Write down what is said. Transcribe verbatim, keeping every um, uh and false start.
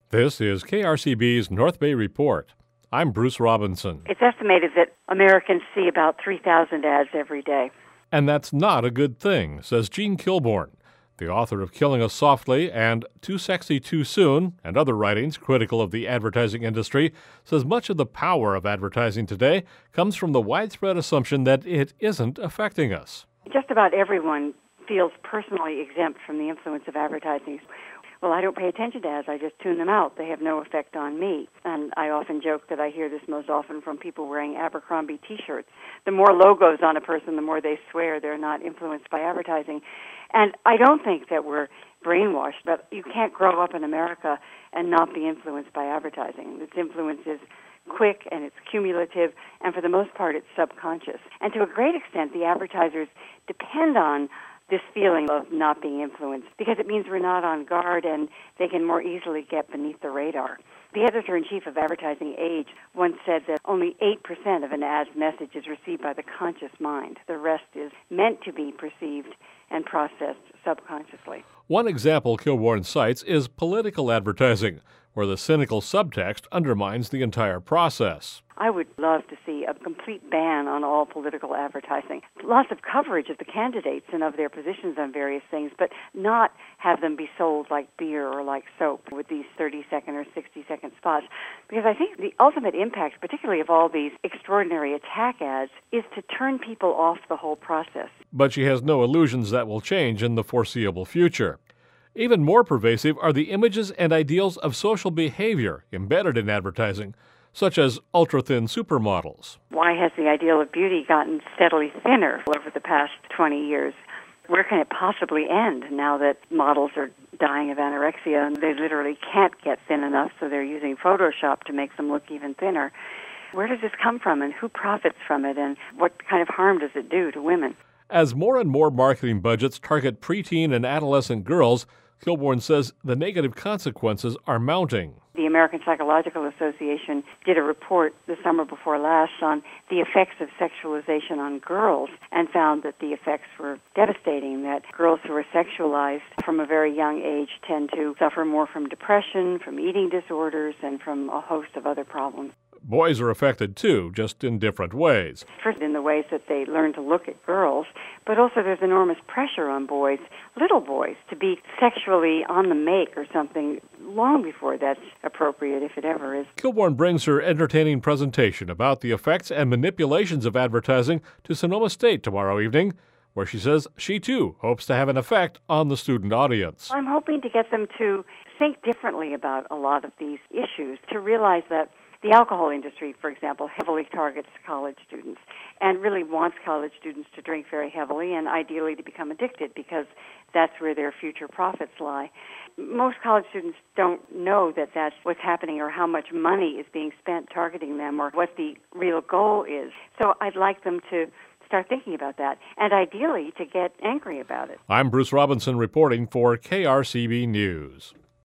This is K R C B's North Bay Report. I'm Bruce Robinson. It's estimated that Americans see about three thousand ads every day. And that's not a good thing, says Jean Kilbourne, the author of Killing Us Softly and Too Sexy Too Soon, and other writings critical of the advertising industry, says much of the power of advertising today comes from the widespread assumption that it isn't affecting us. Just about everyone feels personally exempt from the influence of advertising. Well, I don't pay attention to ads. I just tune them out. They have no effect on me. And I often joke that I hear this most often from people wearing Abercrombie T-shirts. The more logos on a person, the more they swear they're not influenced by advertising. And I don't think that we're brainwashed, but you can't grow up in America and not be influenced by advertising. Its influence is quick and it's cumulative, and for the most part, it's subconscious. And to a great extent, the advertisers depend on this feeling of not being influenced, because it means we're not on guard and they can more easily get beneath the radar. The editor-in-chief of Advertising Age once said that only eight percent of an ad's message is received by the conscious mind. The rest is meant to be perceived and processed subconsciously. One example Kilbourne cites is political advertising, where the cynical subtext undermines the entire process. I would love to see a complete ban on all political advertising. Lots of coverage of the candidates and of their positions on various things, but not have them be sold like beer or like soap with these thirty-second or sixty-second spots. Because I think the ultimate impact, particularly of all these extraordinary attack ads, is to turn people off the whole process. But she has no illusions that will change in the foreseeable future. Even more pervasive are the images and ideals of social behavior embedded in advertising, such as ultra-thin supermodels. Why has the ideal of beauty gotten steadily thinner over the past twenty years? Where can it possibly end now that models are dying of anorexia and they literally can't get thin enough, so they're using Photoshop to make them look even thinner? Where does this come from, and who profits from it, and what kind of harm does it do to women? As more and more marketing budgets target preteen and adolescent girls, Kilbourne says the negative consequences are mounting. The American Psychological Association did a report the summer before last on the effects of sexualization on girls and found that the effects were devastating, that girls who are sexualized from a very young age tend to suffer more from depression, from eating disorders, and from a host of other problems. Boys are affected too, just in different ways. First, in the ways that they learn to look at girls, but also there's enormous pressure on boys, little boys, to be sexually on the make or something long before that's appropriate, if it ever is. Kilbourne brings her entertaining presentation about the effects and manipulations of advertising to Sonoma State tomorrow evening, where she says she too hopes to have an effect on the student audience. I'm hoping to get them to think differently about a lot of these issues, to realize that the alcohol industry, for example, heavily targets college students and really wants college students to drink very heavily and ideally to become addicted, because that's where their future profits lie. Most college students don't know that that's what's happening or how much money is being spent targeting them or what the real goal is. So I'd like them to start thinking about that and ideally to get angry about it. I'm Bruce Robinson reporting for K R C B News.